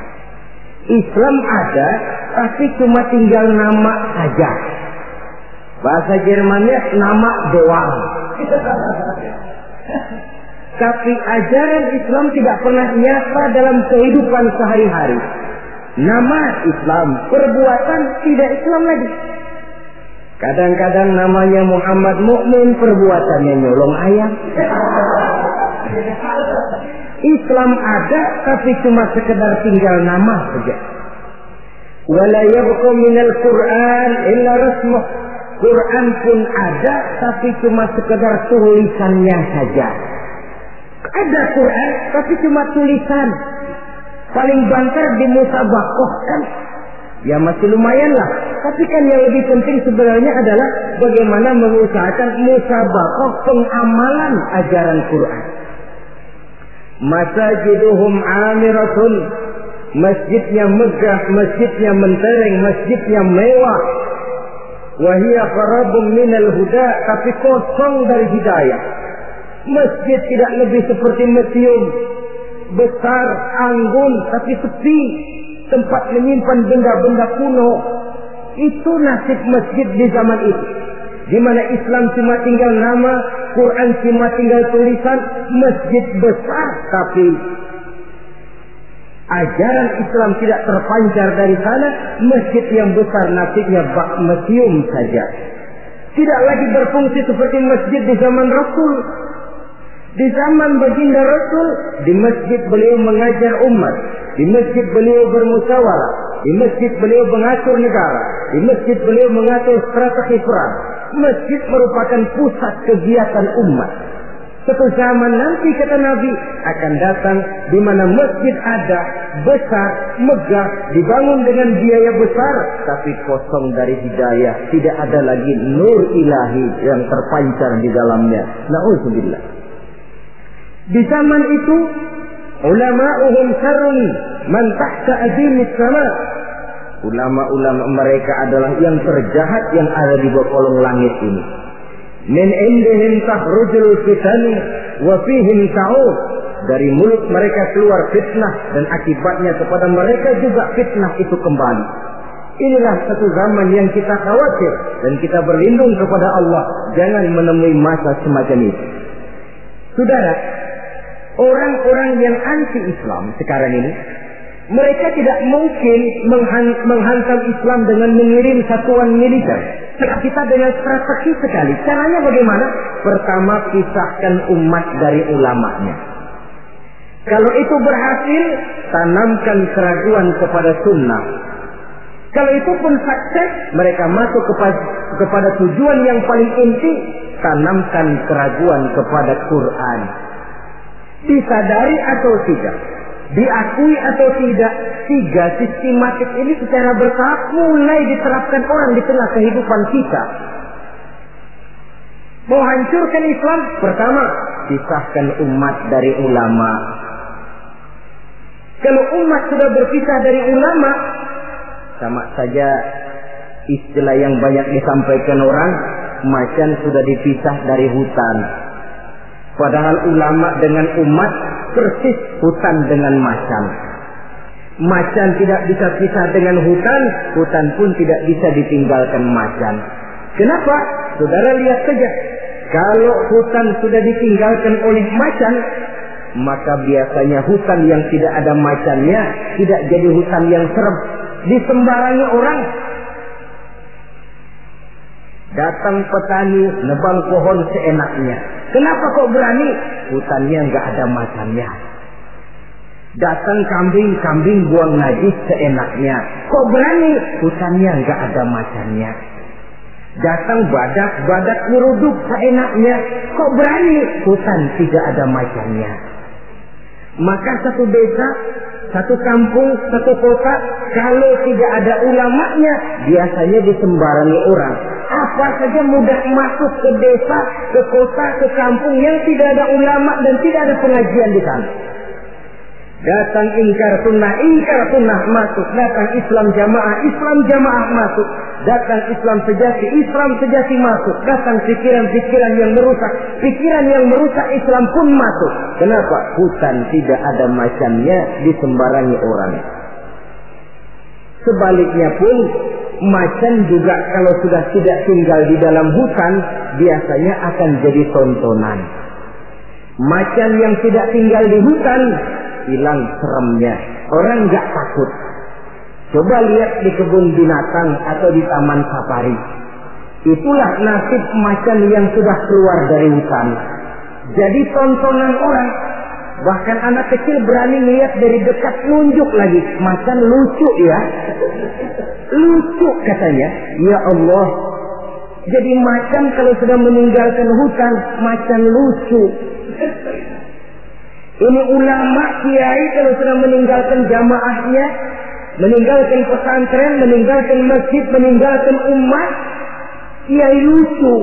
Islam ada tapi cuma tinggal nama saja. Bahasa Jermannya nama doang. Tapi ajaran Islam tidak pernah nyata dalam kehidupan sehari-hari. Nama Islam, perbuatan tidak Islam lagi. Kadang-kadang namanya Muhammad Mukmin, perbuatannya nyolong ayam. Islam ada tapi cuma sekedar tinggal nama saja. Wala yabqa minal Qur'an illa rasmuh. Quran pun ada tapi cuma sekedar tulisannya saja. Ada Quran tapi cuma tulisan. Paling banter di musabakohkan. Ya masih lumayan lah. Tapi kan yang lebih penting sebenarnya adalah bagaimana mengusahakan musabakoh pengamalan ajaran Quran. Masajiduhum 'amiratun. Masjidnya megah, masjidnya mentereng, masjidnya mewah. Wahia qarabun minal huda, tapi kosong dari hidayah. Masjid tidak lebih seperti museum, besar, anggun, tapi sepi, tempat menyimpan benda-benda kuno. Itu nasib masjid di zaman itu, di mana Islam cuma tinggal nama, Quran cuma tinggal tulisan. Masjid besar, tapi ajaran Islam tidak terpancar dari sana. Masjid yang besar nasibnya bak museum saja. Tidak lagi berfungsi seperti masjid di zaman Rasul. Di zaman baginda Rasul, di masjid beliau mengajar umat, di masjid beliau bermusyawarah, Di masjid beliau mengatur negara. Di masjid beliau mengatur strategi perang. Masjid merupakan pusat kegiatan umat. Suatu zaman nanti kata Nabi akan datang di mana masjid ada, besar, megah, dibangun dengan biaya besar, tapi kosong dari hidayah, tidak ada lagi nur ilahi yang terpancar di dalamnya. Na'udzubillah. Di zaman itu ulama'uhum syarrun man tahta adimis sama. Ulama-ulama mereka adalah yang terjahat yang ada di bawah kolong langit ini. Min indihim takhrujul fitani wa fihim ta'ud. Dari mulut mereka keluar fitnah dan akibatnya kepada mereka juga fitnah itu kembali. Inilah satu zaman yang kita khawatir dan kita berlindung kepada Allah jangan menemui masa semacam itu. Saudara, orang-orang yang anti-Islam sekarang ini, mereka tidak mungkin menghantam Islam dengan mengirim satuan militer. Kita dengan strategi sekali. Caranya bagaimana? Pertama, pisahkan umat dari ulamanya. Kalau itu berhasil, tanamkan keraguan kepada sunnah. Kalau itu pun sukses, mereka masuk kepada, kepada tujuan yang paling inti, tanamkan keraguan kepada Quran. Disadari atau tidak, diakui atau tidak, tiga sistematik ini secara bertahap mulai diterapkan orang di tengah kehidupan kita. Mau hancurkan Islam, pertama, pisahkan umat dari ulama. Kalau umat sudah berpisah dari ulama, sama saja istilah yang banyak disampaikan orang, macan sudah dipisah dari hutan. Padahal ulama dengan umat persis hutan dengan macan. Macan tidak bisa pisah dengan hutan, hutan pun tidak bisa ditinggalkan macan. Kenapa? Saudara lihat saja, kalau hutan sudah ditinggalkan oleh macan, maka biasanya hutan yang tidak ada macannya tidak jadi hutan yang serem, disembarangi orang. Datang petani nebang pohon seenaknya. Kenapa kok berani? Hutannya nggak ada macannya. Datang kambing-kambing buang najis seenaknya. Kok berani? Hutannya nggak ada macannya. Datang badak-badak nyeruduk seenaknya. Kok berani? Hutan tidak ada macannya. Maka satu desa, satu kampung, satu kota, kalau tidak ada ulamanya, biasanya disembarangi orang. Apa saja mudah masuk ke desa, ke kota, ke kampung yang tidak ada ulama dan tidak ada pengajian di sana. Datang ingkar sunnah, ingkar sunnah masuk. Datang Islam jamaah, Islam jamaah masuk. Datang Islam sejati, Islam sejati masuk. Datang pikiran-pikiran yang merusak, pikiran yang merusak Islam pun masuk. Kenapa? Hutan tidak ada macannya, disembarangi orang. Sebaliknya pun, macan juga kalau sudah tidak tinggal di dalam hutan, biasanya akan jadi tontonan. Macan yang tidak tinggal di hutan, hilang seremnya. Orang nggak takut. Coba lihat di kebun binatang atau di taman safari. Itulah nasib macan yang sudah keluar dari hutan. Jadi tontonan orang. Bahkan anak kecil berani lihat dari dekat, nunjuk lagi. Macan lucu ya. Lucu katanya. Ya Allah. Jadi macan kalau sudah meninggalkan hutan, macan lucu. Ini ulama kiai kalau sudah meninggalkan jamaahnya, meninggalkan pesantren, meninggalkan masjid, meninggalkan umat, kiai lucu.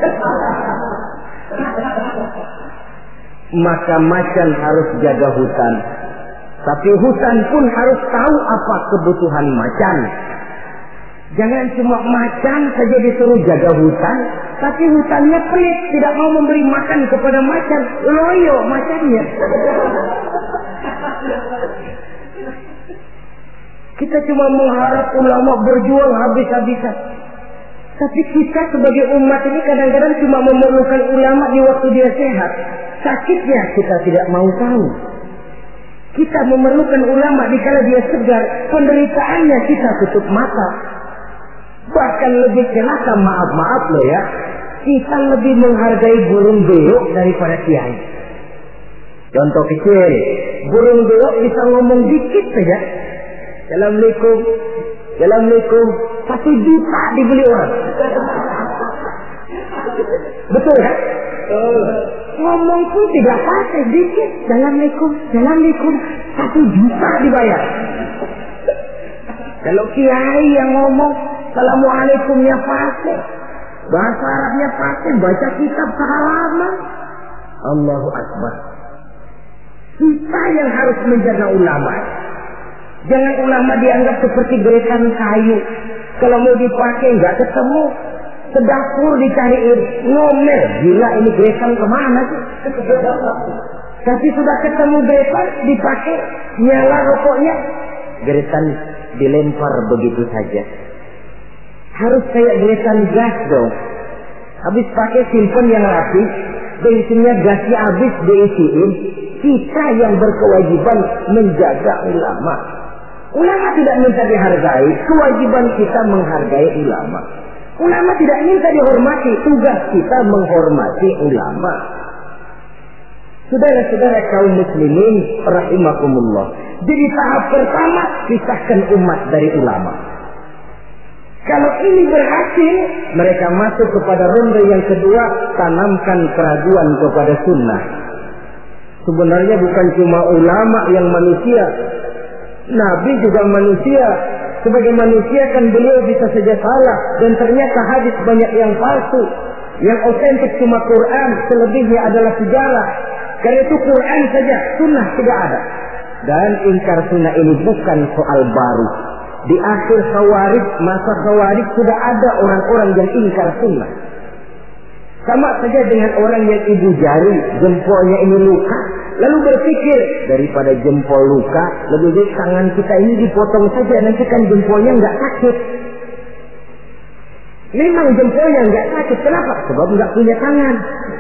Maka macan harus jaga hutan. Tapi hutan pun harus tahu apa kebutuhan macan. Jangan cuma macan saja disuruh jaga hutan, tapi hutannya pelit, tidak mau memberi makan kepada macan, loyo macannya. Kita cuma mengharap ulama berjuang habis-habisan. Tapi kita sebagai umat ini kadang-kadang cuma memerlukan ulama di waktu dia sehat. Sakitnya kita tidak mau tahu. Kita memerlukan ulama dikala dia segar, penderitaannya kita tutup mata. Bahkan lebih celaka, maaf-maaf loh ya, kita lebih menghargai burung beo daripada kiai. Contoh kecil, burung beo bisa ngomong dikit saja. Assalamualaikum, Assalamualaikum, satu juta dibeli orang. Betul kan? Ngomong pun tidak pakai dikit. Assalamualaikum, Assalamualaikum, satu juta dibayar. Kalau kiai yang ngomong Assalamualaikumnya pakai, bahasa Arabnya pakai, baca kitab sehalaman. Allahu Akbar. Kita yang harus menjaga ulama. Jangan ulama dianggap seperti gerekan kayu. Kalau mau dipakai nggak ketemu, sedapur dicariin, ngomel. Gila ini gerekan kemana sih? Tapi sudah ketemu gerekan, dipakai, nyala rokoknya, gerekan dilempar begitu saja. Harus kayak gerekan gas dong. Habis pakai simpen yang rapi, bensinnya gasnya habis diisiin. Kita yang berkewajiban menjaga ulama. Ulama tidak minta dihargai, kewajiban kita menghargai ulama. Ulama tidak minta dihormati, tugas kita menghormati ulama. Saudara-saudara kaum muslimin rahimakumullah. Jadi tahap pertama, pisahkan umat dari ulama. Kalau ini berhasil, mereka masuk kepada ronde yang kedua, tanamkan keraguan kepada sunnah. Sebenarnya bukan cuma ulama yang manusia, Nabi juga manusia. Sebagai manusia kan beliau bisa saja salah, dan ternyata hadis banyak yang palsu. Yang otentik cuma Quran, selebihnya adalah sejarah. Karena itu Quran saja, sunnah tidak ada. Dan ingkar sunnah ini bukan soal baru. Di akhir Khawarij, masa Khawarij sudah ada orang-orang yang ingkar sunnah. Sama saja dengan orang yang ibu jari, jempolnya ini luka, lalu berpikir daripada jempol luka, lebih baik tangan kita ini dipotong saja, nanti kan jempolnya nggak sakit. Memang jempolnya nggak sakit, kenapa? Sebab nggak punya tangan.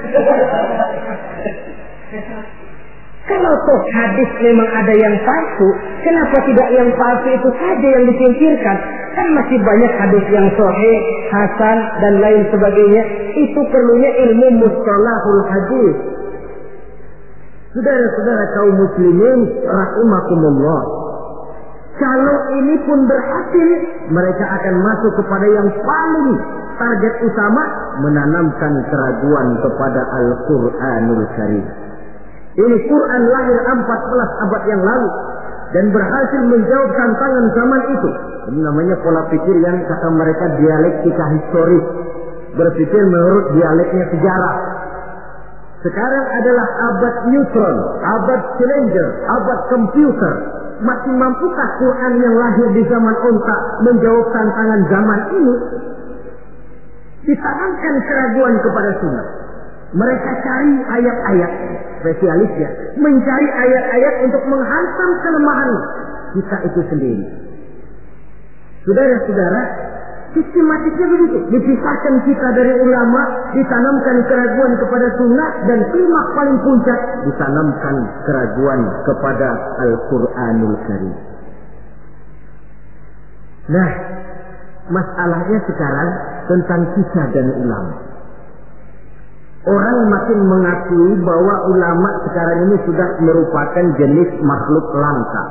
Kalau toh hadis memang ada yang palsu, kenapa tidak yang palsu itu saja yang disingkirkan? Kan masih banyak hadis yang sahih, hasan, dan lain sebagainya. Itu perlunya ilmu mustalahul hadis. Saudara-saudara kaum muslimin rahimakumullah. Kalau ini pun berhasil, mereka akan masuk kepada yang paling target utama, menanamkan keraguan kepada Al-Quranul Karim. Ini Quran lahir empat belas abad yang lalu dan berhasil menjawab tantangan zaman itu. Ini namanya pola pikir yang kata mereka dialektika historis, berpikir menurut dialeknya sejarah. Sekarang adalah abad neutron, abad Challenger, abad komputer. Masih mampukah Quran yang lahir di zaman onta menjawab tantangan zaman ini? Ditanamkan keraguan kepada sunnah. Mereka cari ayat-ayat, spesialisnya mencari ayat-ayat untuk menghantam kelemahan kita itu sendiri. Saudara-saudara, sistematiknya begitu. Dipisahkan kita dari ulama, ditanamkan keraguan kepada sunnah, dan klimaks paling puncak ditanamkan keraguan kepada Al-Quranul Karim. Nah, masalahnya sekarang tentang kita dan ulama. Orang makin mengakui bahwa ulama sekarang ini sudah merupakan jenis makhluk langka.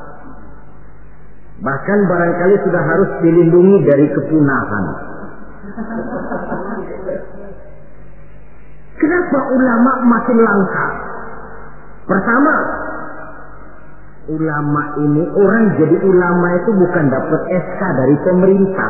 Bahkan barangkali sudah harus dilindungi dari kepunahan. Kenapa ulama makin langka? Pertama, ulama ini, orang jadi ulama itu bukan dapat S K dari pemerintah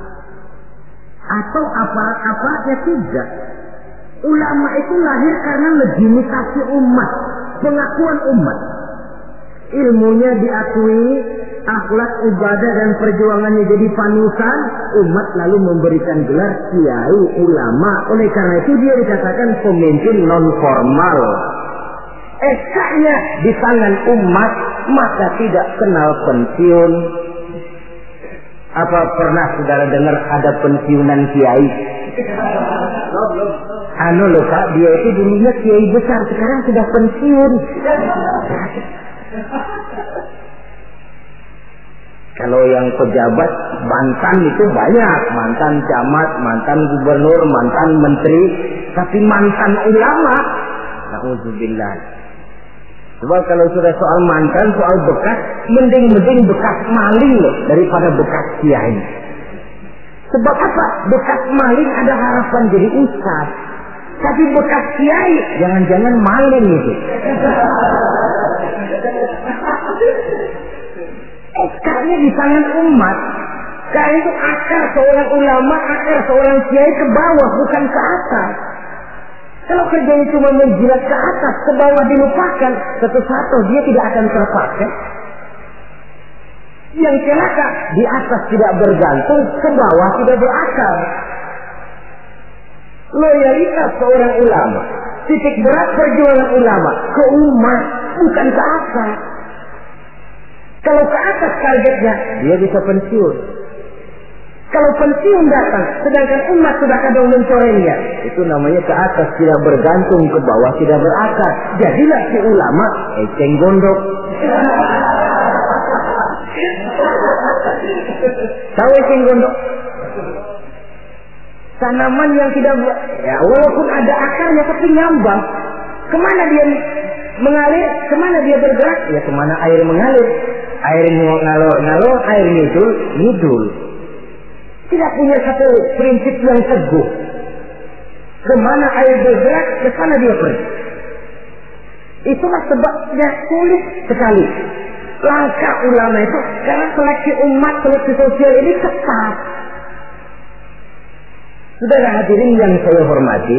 atau aparat-aparatnya, tidak. Ulama itu lahir karena legitimasi umat, pengakuan umat. Ilmunya diakui, akhlak, ibadah, dan perjuangannya jadi panutan, umat lalu memberikan gelar kiai, ulama. Oleh karena itu dia dikatakan pemimpin non formal. S K-nya di tangan umat, maka tidak kenal pensiun. Apa pernah saudara dengar ada pensiunan kiai? Anu loh Pak, dia itu dulunya kiai besar, sekarang sudah pensiun. Kalau yang pejabat mantan itu banyak, mantan camat, mantan gubernur, mantan menteri, tapi mantan ulama, na'udzubillah. Sebab kalau sudah soal mantan, soal bekas, mending-mending bekas maling loh daripada bekas kiai. Sebab apa? Bekas maling ada harapan jadi ustaz. Tapi bekas kiai, jangan-jangan maling itu. S K-nya di tangan umat. Karena itu akar seorang ulama, akar seorang kiai ke bawah, bukan ke atas. Kalau kerjanya cuma menjilat ke atas, ke bawah dilupakan, satu-satu dia tidak akan terpakai. Yang celaka, di atas tidak bergantung, ke bawah tidak berakar. Loyalitas seorang ulama, titik berat perjuangan ulama, ke umat, bukan ke atas. Kalau ke atas targetnya, dia bisa pensiun. Kalau pensiun datang, sedangkan umat sudah kadang mencorengnya, itu namanya ke atas tidak bergantung, ke bawah tidak berakar. Jadilah si ulama eceng gondok. Tahu eceng gondok? Tanaman yang tidak, ya walaupun ada akarnya tapi ngambang. Kemana dia mengalir? Kemana dia bergerak? Ya kemana air mengalir. Air ngalor-ngalor, air ngidul, ngidul. Tidak punya satu prinsip yang teguh. Kemana air bergerak, ke sana dia pergi. Itulah sebabnya sulit sekali langkah ulama itu, karena seleksi umat, seleksi sosial ini ketat. Saudara hadirin yang saya hormati,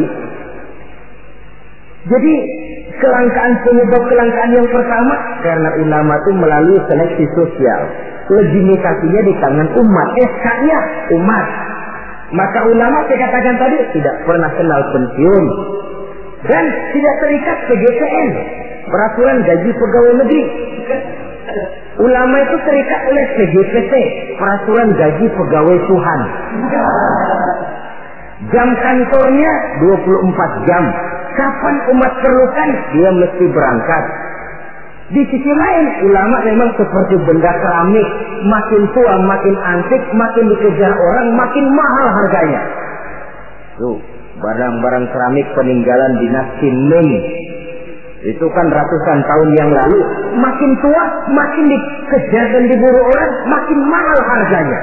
jadi kelangkaan, penyebab kelangkaan yang pertama karena ulama itu melalui seleksi sosial. Legitimasinya di tangan umat, S K-nya umat. Maka ulama saya katakan tadi tidak pernah kenal pensiun dan tidak terikat P G P N, peraturan gaji pegawai negeri. Ulama itu terikat oleh P G P T, peraturan gaji pegawai Tuhan. Jam kantornya dua puluh empat jam. Kapan umat perlukan, dia mesti berangkat. Di sisi lain, ulama memang seperti benda keramik. Makin tua, makin antik, makin dikejar orang, makin mahal harganya. Tuh, barang-barang keramik peninggalan dinasti Ming. Itu kan ratusan tahun yang lalu. Makin tua, makin dikejar dan diburu orang, makin mahal harganya.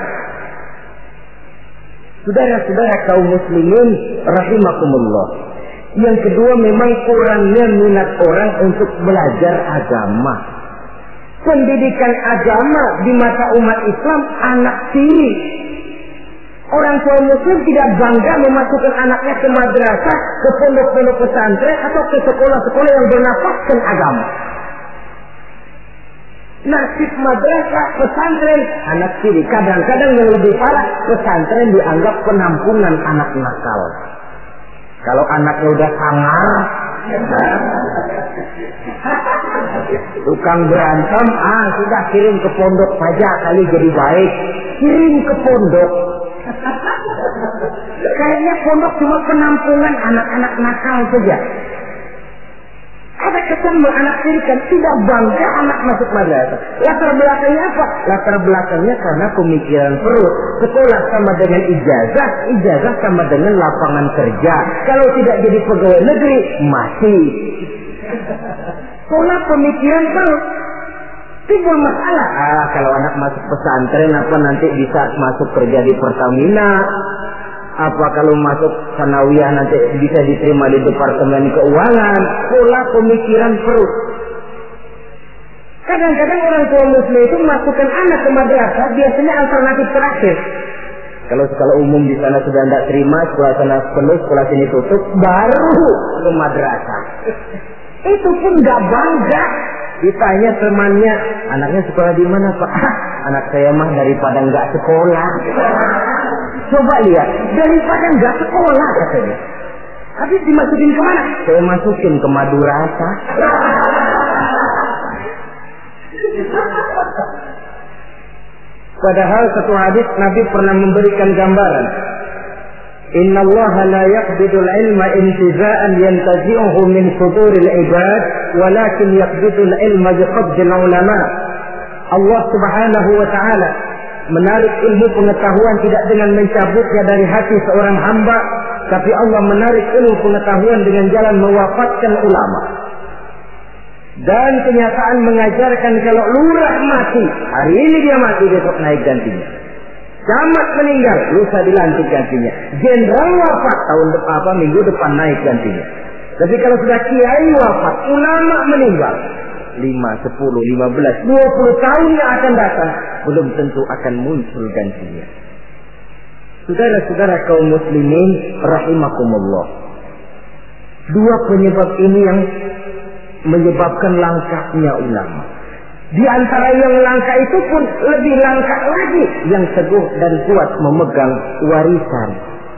Saudara-saudara kaum muslimin rahimakumullah. Yang kedua, memang kurangnya minat orang untuk belajar agama. Pendidikan agama di mata umat Islam anak tiri. Orang tua muslim tidak bangga memasukkan anaknya ke madrasah, ke pondok-pondok pesantren, atau ke sekolah-sekolah yang bernafaskan agama. Nasib madrasah, pesantren, anak tiri. Kadang-kadang yang lebih parah, pesantren dianggap penampungan anak nakal. Kalau anaknya udah sangar, tukang berantem, ah sudah kirim ke pondok saja kali jadi baik. Kirim ke pondok. Kayaknya pondok cuma penampungan anak-anak nakal saja. Ada kesan anak tiri kan tidak bangga anak masuk madrasah. Latar belakangnya apa? Latar belakangnya karena pemikiran perut. Sekolah sama dengan ijazah, ijazah sama dengan lapangan kerja. Kalau tidak jadi pegawai negeri, mati. Pola pemikiran perut. Timbul masalah. Ah, kalau anak masuk pesantren apa nanti bisa masuk kerja di Pertamina? Apa kalau masuk sanawiyah nanti bisa diterima di Departemen Keuangan? Pola pemikiran perut. Kadang-kadang orang tua muslim itu masukkan anak ke madrasah biasanya alternatif terakhir. Kalau sekolah umum di sana sudah tidak terima, sekolah sana penuh, sekolah sini tutup, baru ke madrasah. Itu pun nggak bangga. Ditanya temannya, anaknya sekolah di mana Pak? Anak saya mah daripada nggak sekolah. Coba lihat, daripada nggak sekolah katanya. Habis dimasukin kemana? Saya masukin ke madrasah. Padahal satu hadis Nabi pernah memberikan gambaran. Inna Allah la yaqbidul ilma intiza'an yantazi'uhu min suduril ibad, walakin yaqbidul ilma biqabdil ulama. Allah Subhanahu wa ta'ala menarik ilmu pengetahuan tidak dengan mencabutnya dari hati seorang hamba, tapi Allah menarik ilmu pengetahuan dengan jalan mewafatkan ulama. Dan kenyataan mengajarkan kalau lurah mati, hari ini dia mati, besok naik gantinya. Camat meninggal, lusa dilantik gantinya. Jenderal wafat, tahun depan apa minggu depan naik gantinya. Tapi kalau sudah kiai wafat, ulama meninggal, lima, sepuluh, lima belas, dua puluh tahun yang akan datang, belum tentu akan muncul gantinya. Saudara-saudara kaum muslimin rahimakumullah, dua penyebab ini yang menyebabkan langkahnya ulama. Di antara yang langka itu pun lebih langka lagi yang teguh dan kuat memegang warisan.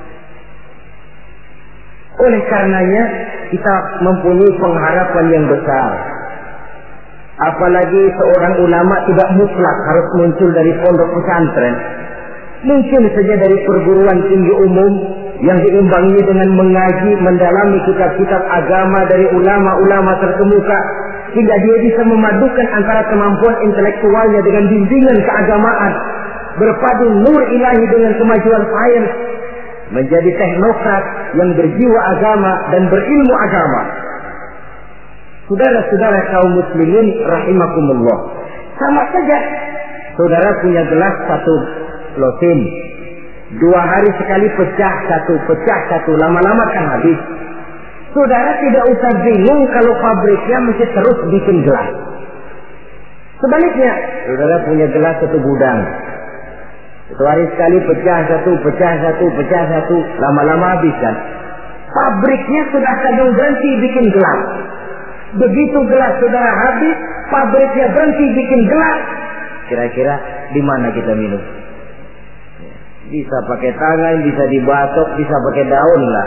Oleh karenanya kita mempunyai pengharapan yang besar. Apalagi seorang ulama tidak mutlak harus muncul dari pondok pesantren. Mungkin saja dari perguruan tinggi umum yang diimbangi dengan mengaji, mendalami kitab-kitab agama dari ulama-ulama terkemuka, hingga dia bisa memadukan antara kemampuan intelektualnya dengan bimbingan keagamaan, berpadu nur ilahi dengan kemajuan sains, menjadi teknokrat yang berjiwa agama dan berilmu agama. Saudara-saudara kaum muslimin rahimakumullah, sama saja saudara punya gelas satu lotin, dua hari sekali pecah satu, pecah satu, lama-lama kan habis. Saudara tidak usah bingung kalau pabriknya mesti terus bikin gelas. Sebaliknya, saudara punya gelas satu gudang, satu hari sekali pecah satu, pecah satu, pecah satu, lama-lama habis kan. Pabriknya sudah kadang berhenti bikin gelas. Begitu gelas saudara habis, pabriknya berhenti bikin gelas. Kira-kira di mana kita minum? Bisa pakai tangan, bisa dibatok, bisa pakai daun lah.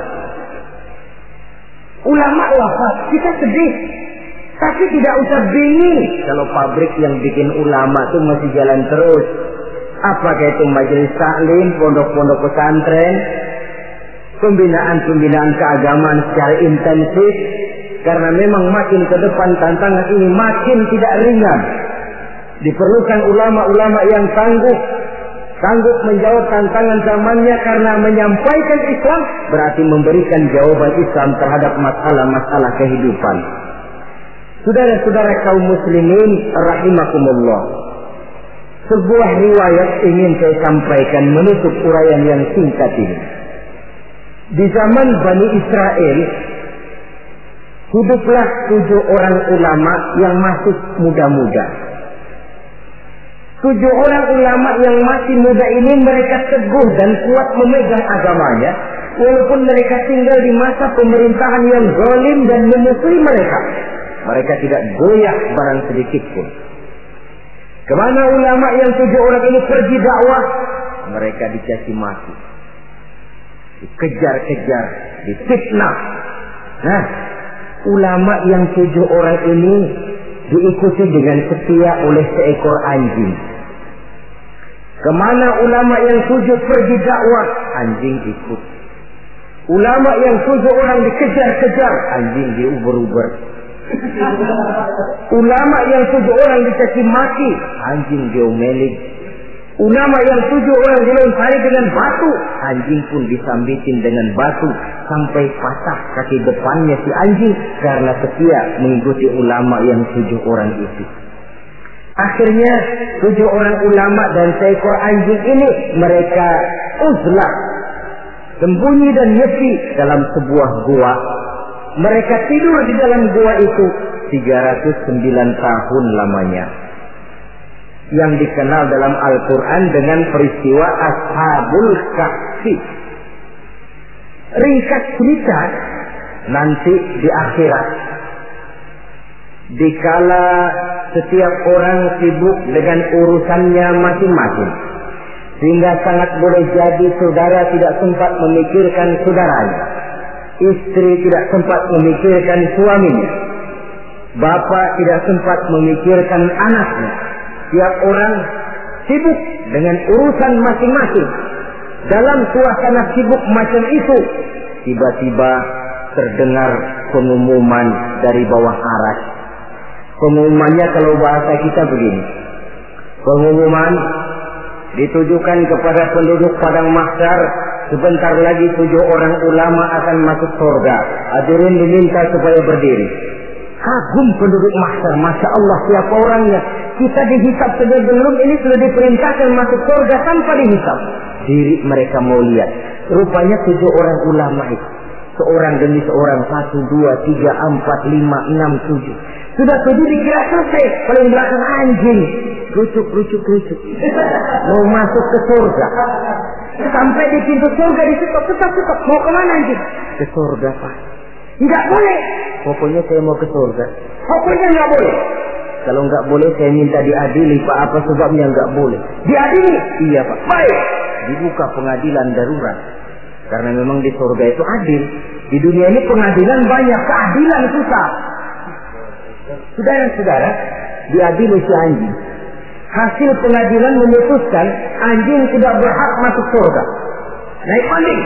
Ulama wafat, kita sedih. Tapi tidak usah bingung kalau pabrik yang bikin ulama itu masih jalan terus. Apakah itu majelis taklim, pondok-pondok pesantren, pembinaan-pembinaan keagamaan secara intensif. Karena memang makin ke depan tantangan ini makin tidak ringan. Diperlukan ulama-ulama yang tangguh, sanggup menjawab tantangan zamannya, karena menyampaikan Islam berarti memberikan jawaban Islam terhadap masalah-masalah kehidupan. Saudara-saudara kaum muslimin rahimakumullah, sebuah riwayat ingin saya sampaikan menutup uraian yang singkat ini. Di zaman Bani Israel, hiduplah tujuh orang ulama yang masih muda-muda. Tujuh orang ulama yang masih muda ini mereka teguh dan kuat memegang agamanya, walaupun mereka tinggal di masa pemerintahan yang zalim dan memusuhi mereka. Mereka tidak goyah barang sedikit pun. Kemana ulama yang tujuh orang ini pergi dakwah, mereka dicaci maki, dikejar-kejar, difitnah. Nah, ulama yang tujuh orang ini diikuti dengan setia oleh seekor anjing. Kemana ulama yang tujuh pergi dakwah, anjing ikut. Ulama yang tujuh orang dikejar-kejar, anjing diuber-uber. Ulama yang tujuh orang dicaci maki, anjing diomelin. Ulama yang tujuh orang dilempari dengan batu, anjing pun disambitin dengan batu sampai patah kaki depannya si anjing karena setia mengikuti ulama yang tujuh orang itu. Akhirnya tujuh orang ulama dan seekor anjing ini mereka uzlah, sembunyi dan nyepi dalam sebuah gua. Mereka tidur di dalam gua itu tiga ratus sembilan tahun lamanya, yang dikenal dalam Al-Quran dengan peristiwa Ashabul Kahfi. Ringkas cerita, nanti di akhirat, dikala setiap orang sibuk dengan urusannya masing-masing, sehingga sangat boleh jadi saudara tidak sempat memikirkan saudaranya, istri tidak sempat memikirkan suaminya, bapak tidak sempat memikirkan anaknya. Tiap orang sibuk dengan urusan masing-masing. Dalam suasana sibuk macam itu, tiba-tiba terdengar pengumuman dari bawah aras. Pengumumannya kalau bahasa kita begini. Pengumuman ditujukan kepada penduduk padang mahsyar, sebentar lagi tujuh orang ulama akan masuk surga. Hadirin diminta supaya berdiri. Kagum penduduk mahsyar, masya Allah siapa orangnya. Kita dihisab saja belum, ini sudah diperintahkan masuk surga tanpa dihisab. Diri mereka mau lihat. Rupanya tujuh orang ulama itu, seorang demi seorang, satu, dua, tiga, empat, lima, enam, tujuh. Sudah tujuh dikira selesai, paling belakang anjing. Rucuk, rucuk, rucuk. Mau masuk ke surga. Sampai di pintu surga ditutup, tetap, tetap. Mau kemana anjing? Ke surga, Pak. Enggak boleh. Pokoknya saya mau ke surga. Pokoknya enggak boleh. Kalau enggak boleh saya minta diadili, Pak. Apa sebabnya enggak boleh? Diadili? Iya, Pak. Baik. Dibuka pengadilan darurat. Karena memang di surga itu adil. Di dunia ini pengadilan banyak, keadilan susah. Saudara-saudara, diadili si anjing. Hasil pengadilan memutuskan anjing tidak berhak masuk surga. Naik banding.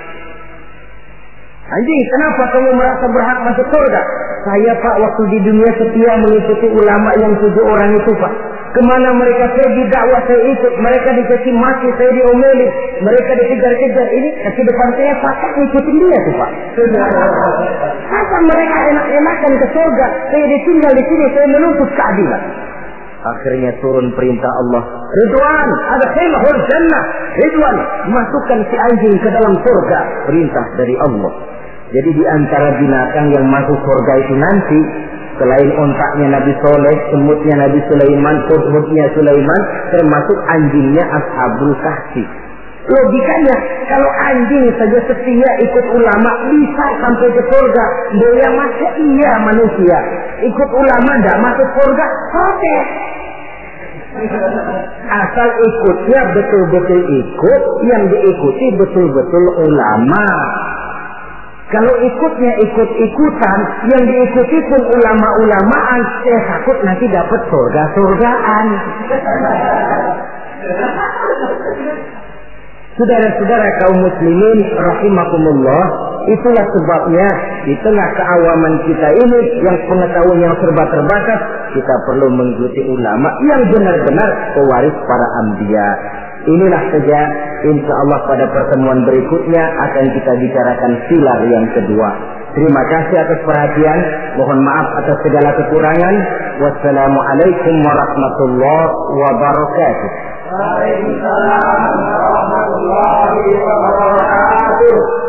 Anjing, kenapa kamu merasa berhak masuk surga? Saya, Pak, waktu di dunia setia mengikuti ulama yang tujuh orang itu, Pak. Kemana mereka pergi dakwah saya ikut. Mereka dikasih mati, saya diomeli. Mereka dikejar-kejar. Ini kaki depan saya pakai ngikutin dia tuh, Pak. Apa mereka enak-enakan ke surga? Saya ditinggal di sini, saya menuntut keadilan. Akhirnya turun perintah Allah. Ridwan, ada khilhul jannah. Ridwan, masukkan si anjing ke dalam surga. Perintah dari Allah. Jadi di antara binatang yang masuk surga itu nanti, selain ontaknya Nabi Soleh, semutnya Nabi Sulaiman, hudhudnya Sulaiman, termasuk anjingnya Ashabul Kahfi. Logikanya, kalau anjing saja setia ikut ulama bisa sampai ke surga, dia masa iya manusia ikut ulama tidak masuk surga, oke. Asal ikutnya betul-betul ikut, yang diikuti betul-betul ulama. Kalau ikutnya ikut-ikutan, yang diikuti pun ulama-ulamaan, saya takut nanti dapat surga-surgaan. Saudara-saudara kaum muslimin rahimakumullah, itulah sebabnya di tengah keawaman kita ini yang pengetahuan yang serba terbatas, kita perlu mengikuti ulama yang benar-benar pewaris para anbiya. Inilah saja, insya Allah pada pertemuan berikutnya akan kita bicarakan pilar yang kedua. Terima kasih atas perhatian, mohon maaf atas segala kekurangan. Wassalamualaikum warahmatullahi wabarakatuh. Waalaikumsalam warahmatullahi wabarakatuh.